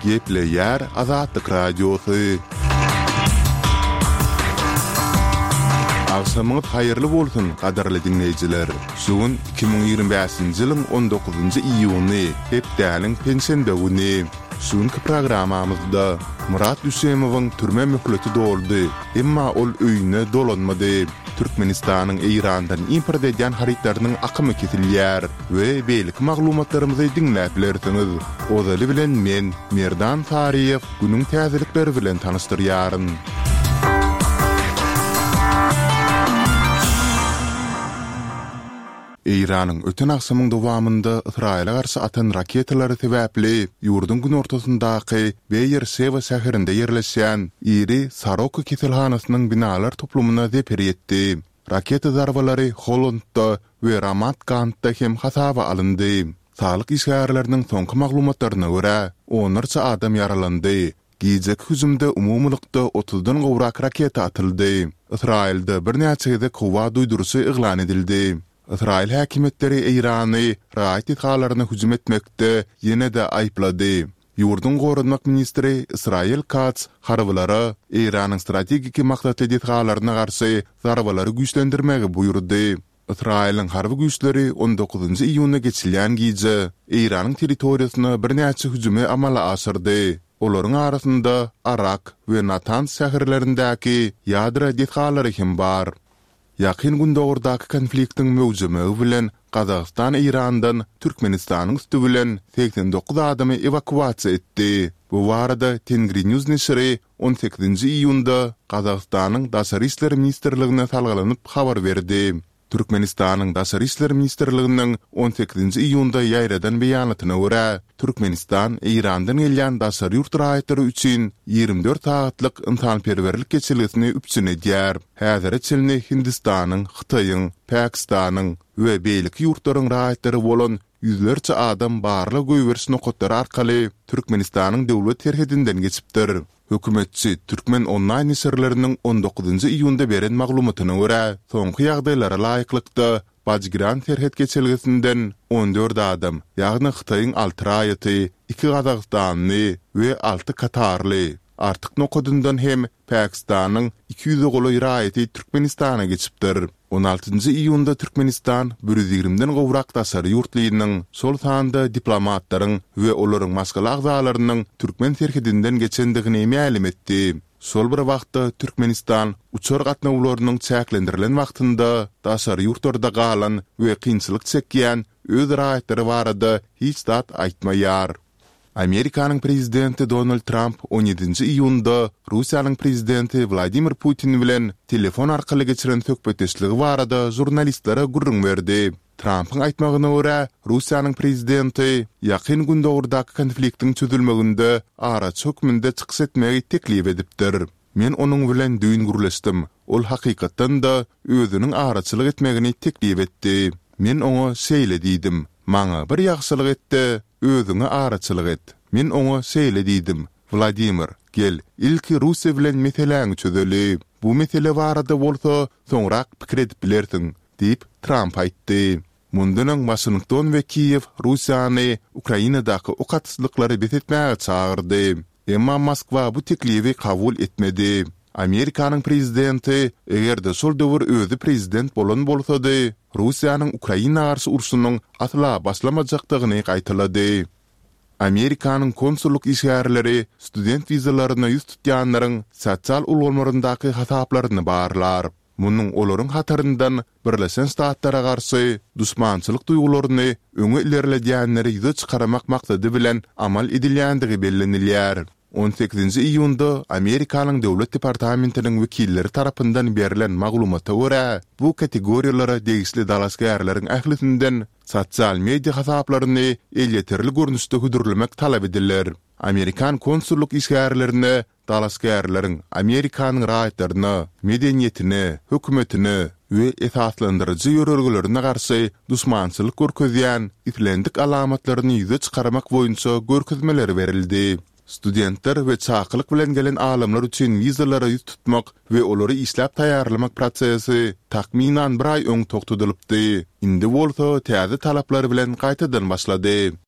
Geple yer Azatlyk radiosu. Akşamyňyz haýyrly bolsun, gadarly dinleýijiler. Şugun 2025-nji ýylyň 19-njy iýuny, hepdäniň pensiýa güni. Şugunky programamyzda Murat Hüseymowyň türme möhleti doldy, emma ol öýüne dolanmady. Türkmenistanyň Eýrandan import edýän haritlarynyň akymy kesilýär we beýlik maglumatlarymyzy dinläp bilersiňiz. Ozaly bilen men Merdan Tariýew günüň täzelikleri bilen tanışdyrýaryn. Eýranyň öten akşamyň dowamında Israila garşy atan raketalary sebäpli ýurdun gün ortasyndaky Beýer-Şeva şäherinde ýerleşýän iri Saroko kesilhanasynyň binalar toplumuna zeper etdi. Raketa zarbalary Hollandda we Ramat Gan'da hem hasaba alındy. Sağlyk işgärleriniň soňky maglumatlaryna görä, onlarça adam yaralandy. Gijek hüjümde umumlykda 30-dan gowrak raketa atyldy. Israilde bir näçe kowa duýdurusy eglan edildi. Israil häkimetleri Eýrany raýat etgalaryna hüjüm etmekde ýene-de aýplady. Ýurdun gorunmak ministri Israil Katz harbylara Eýranyň strategik maksatly etgalaryna garşy zarbalary güýçlendirmegi buýurdy. Israiliň harby güýçleri 19-njy iýuny geçilýän gije Eýranyň territoriýasyna bir näçe hüjüme amala aşyrdy. Olaryň arasynda Arak we Natanz şäherlerindäki ýadra etgalary hem bar. Ýakyn günde ordaky konfliktiň möwjümi bilen Gazagystan Eýrandan Türkmenistanyň üstü bilen 89 adamy evakuasiýa etdi. Bu barada Tengri News neşri 18-nji iýunda Gazagystanyň Daşary işler ministrligine salgylanyp habar berdi. Türkmenistanyň Daşary işler ministrliginiň 18-nji iýunda ýaýradan beýanatyna görä, Türkmenistan Eýrandan gelýän daşary ýurt raýatlary üçin 24 saatlyk ynsanperwerlik geçirgisini üpsün edýär. Häzir çelni Hindistanyň, Hytaýyň, Pakistanyň we beýlik ýurtlaryň raýatlary bolan yüzlerce adam barly göýberç nokatlary arkaly Türkmenistanyň döwlet terhedinden geçipdir. Hökümetçi Türkmen online serleriniň 19-njy iýunda beren maglumatyna görä, soňky ýagdaýlara laýyklykda Bajgiran terhet geçilgisinden 14 adam, ýagny Hytaýyň 6 raýaty, 2 Gazagstanly we 6 Katarly. Artyk nokadyndan hem Pakistanyň 200 goly raýaty Türkmenistana geçipdir. 16-njy iýunda Türkmenistan 120-den gowrak daşary ýurtlarynyň sol sanda diplomatlaryň we olaryň maskaly agzalarynyň Türkmen terhedinden geçendigini ma'lum etdi. Sol bir wagtda Türkmenistan uçar gatnawlarynyň çäklendirilen wagtynda daşary ýurtlarda galan we kynçylyk çekýän öz raýatlary barada hiç dat aýtmaýar. Amerikanyň prezidenti Donald Trump 17-nji iýunda Russiýanyň prezidenti Vladimir Putin bilen telefon arkaly geçiren söhbetdeşligi barada jurnalistlere gurrun berdi. Trump'yň aýtmagyna görä, Russiýanyň prezidenti ýakyn günde ordaky konfliktiň çözülmeginde ara çökmünde çykyş etmegi teklip edipdir. Men onuň bilen düýün gurleşdim. Ol hakykatdan da özüniň araçylyk etmegini teklip etdi. Men oňa şeýle diýdim. Maňa bir ýagşylyk etdi, özüňe araçylyk et. Men oňa şeýle diýdim. Vladimir, gel, ilki Russiýa bilen meseleňi çözeli. Bu mesele barada bolsa, soňrak pikir edip bilersiň, diýip Trump aýtdy. Mundunyň Washington we Kiýew Russiýany Ukrainadaky okatsızlyklary betetmäge çağırdy. Emma Moskwa bu teklifi kabul etmedi. Amerikanyň prezidenti egerde şol döwür özü prezident bolan bolsady, Russiýanyň Ukraina garşy urşunyň asla başlamajakdygyny aýtylady. Amerikanyň konsulluk işgärleri student vizalaryna ýüz tutýanlaryň sosial ulgamlaryndaky hasaplaryny barlar. Munyň olaryň hataryndan Birleşen Ştatlara garşy düşmançylyk duýgularyny öňe ilerledýänleri ýüze çykaramak maksady bilen amal edilýändigi bellenilýär. 18-nji iýunda Amerikanyň döwlet departamentiniň wekilleri tarapyndan berilen maglumata görä, bu kategoriýalara degisli dalaşgärleriň ählisinden sosial media hasaplaryny elýeterli görnüşde güdürlemek talap ediler. Amerikan konsulluk işgärlerine dalaşgärleriň Amerikanyň raýatlaryna, medeniýetine, hökümetine we esaslandyrjy ýörelgilerine garşy düşmançylyk görkezýän itlendik alamatlaryny ýüze çykaramak boýunça görkezmeler berildi. Studentler we çakylyk bilen gelen alamlar üçin vizalara ýüz tutmak we olary işläp taýýarlamak prosesi takminan bir aý öň toktudylypdy. Indi bolsa täze talaplar bilen gaýtadan başlady.